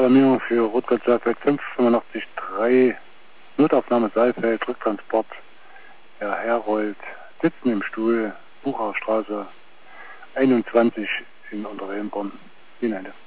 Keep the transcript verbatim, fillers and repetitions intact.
Alarmierung für Rotgott-Saalfeld fünf, fünfundachtzig drei, Notaufnahme Saalfeld, Rücktransport. Herr Herold, sitzen im Stuhl, Buchauerstraße einundzwanzig in Unterwellenborn. Vielen Dank.